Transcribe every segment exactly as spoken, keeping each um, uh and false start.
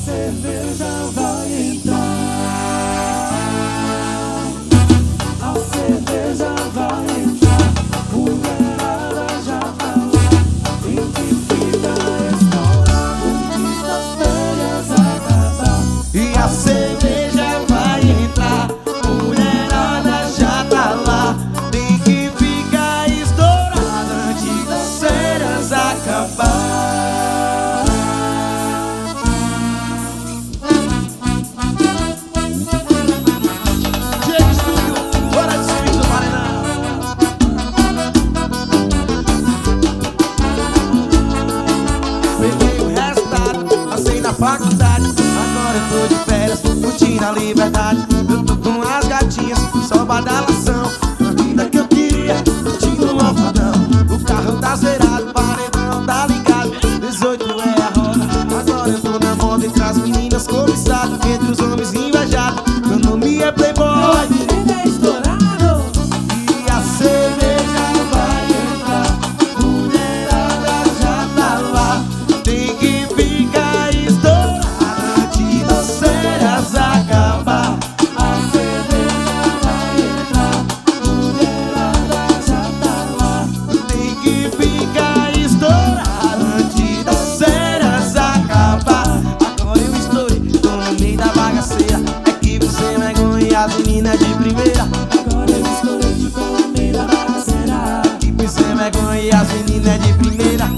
cerveja vai entrar, a cerveja vai entrar, mulherada já tá lá, tem que ficar estourado antes das férias acabar. E a cerveja vai entrar, mulherada já tá lá, tem que ficar estourada antes das férias acabar. Faculdade, agora eu tô de férias, curtindo a liberdade. Eu tô com as gatinhas, só badalação. A vida que eu queria, curtindo um alfadão. O carro tá zerado, o paredão tá ligado. dezoito é a roda, agora eu tô na moda. Entre as meninas cobiçadas, entre os homens invejados. Meu nome é Playboy, Ele é estourado. e a cerveja vai entrar, mulherada já tá lá, tem que ficar estourada antes das férias acabar. A cerveja vai entrar, mulherada já tá lá. Tem que ficar estourada antes das férias acabar. Agora eu estourei, tô no meio da bagaceira. É que você vergonha e as meninas de primeira. Agora eu estourei de pela meia bagaceira. Que você vergonha e as meninas de primeira.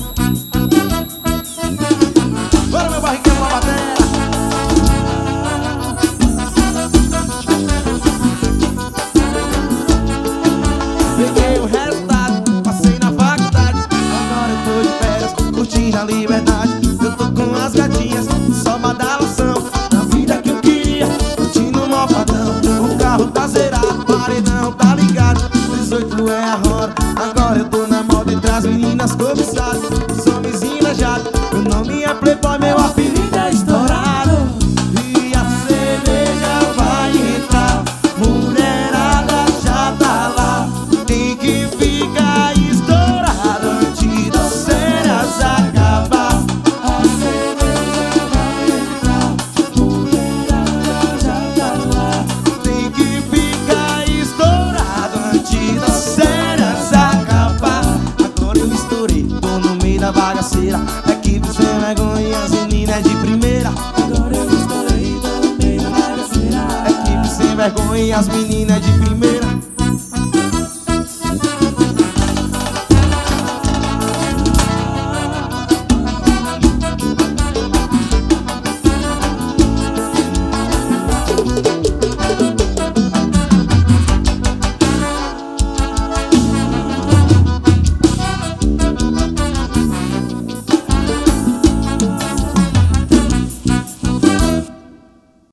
Bora, meu barriquinho, uma bateria. Peguei o resultado, passei na faculdade. Agora eu tô de férias, curtindo a liberdade. Eu tô com as gatinhas, só badalação. Na vida que eu queria, curtindo um malvadão. O carro tá zerado, o paredão tá ligado. dezoito é a hora, agora eu tô na moda. Entre as meninas cobiçadas, os homens invejados. Meu nome é Playboy, meu apelido é estourado. E a cerveja vai entrar, mulherada já tá lá, tem que ficar estourada antes das férias acabar. A cerveja vai entrar, mulherada já tá lá. Tem que ficar estourado antes das férias acabar. Agora eu estourei, tô no meio da bagaceira. É que você vergonha as meninas de primeira. Agora eu estourei, tô no meio da bagaceira. É que você vergonha as meninas de primeira.